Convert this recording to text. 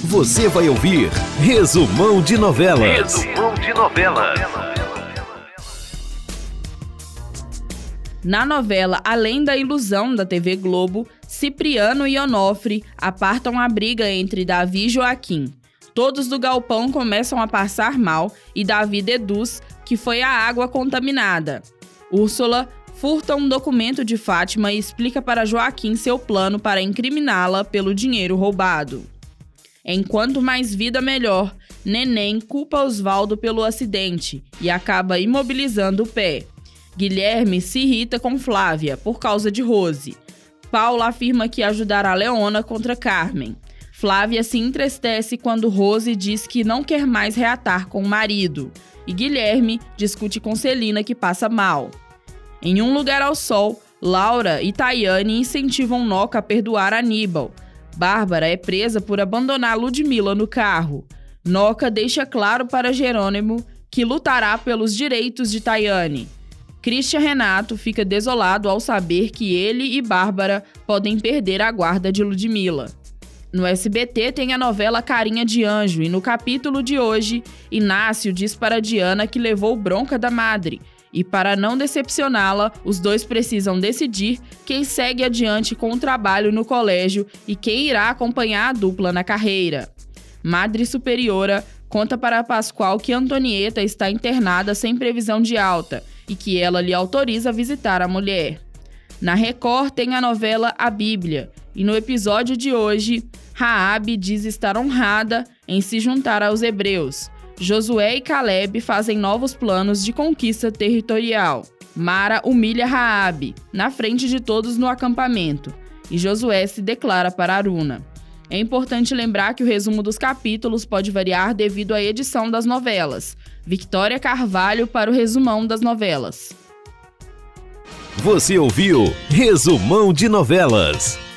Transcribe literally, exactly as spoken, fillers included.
Você vai ouvir Resumão de Novelas. Resumão de Novelas. Na novela Além da Ilusão, da T V Globo, Cipriano e Onofre apartam a briga entre Davi e Joaquim. Todos do galpão começam a passar mal e Davi deduz que foi a água contaminada. Úrsula furta um documento de Fátima e explica para Joaquim seu plano para incriminá-la pelo dinheiro roubado. Enquanto mais vida melhor, Neném culpa Osvaldo pelo acidente e acaba imobilizando o pé. Guilherme se irrita com Flávia por causa de Rose. Paula afirma que ajudará Leona contra Carmen. Flávia se entristece quando Rose diz que não quer mais reatar com o marido. E Guilherme discute com Celina, que passa mal. Em Um Lugar ao Sol, Laura e Tayane incentivam Noca a perdoar Aníbal. Bárbara é presa por abandonar Ludmila no carro. Noca deixa claro para Jerônimo que lutará pelos direitos de Tayane. Christian Renato fica desolado ao saber que ele e Bárbara podem perder a guarda de Ludmila. No S B T tem a novela Carinha de Anjo e no capítulo de hoje, Inácio diz para Diana que levou bronca da madre. E para não decepcioná-la, os dois precisam decidir quem segue adiante com o trabalho no colégio e quem irá acompanhar a dupla na carreira. Madre Superiora conta para Pascoal que Antonieta está internada sem previsão de alta e que ela lhe autoriza a visitar a mulher. Na Record tem a novela A Bíblia e no episódio de hoje, Raabe diz estar honrada em se juntar aos hebreus. Josué e Caleb fazem novos planos de conquista territorial. Mara humilha Raabe, na frente de todos no acampamento, e Josué se declara para Aruna. É importante lembrar que o resumo dos capítulos pode variar devido à edição das novelas. Victória Carvalho para o resumão das novelas. Você ouviu Resumão de Novelas.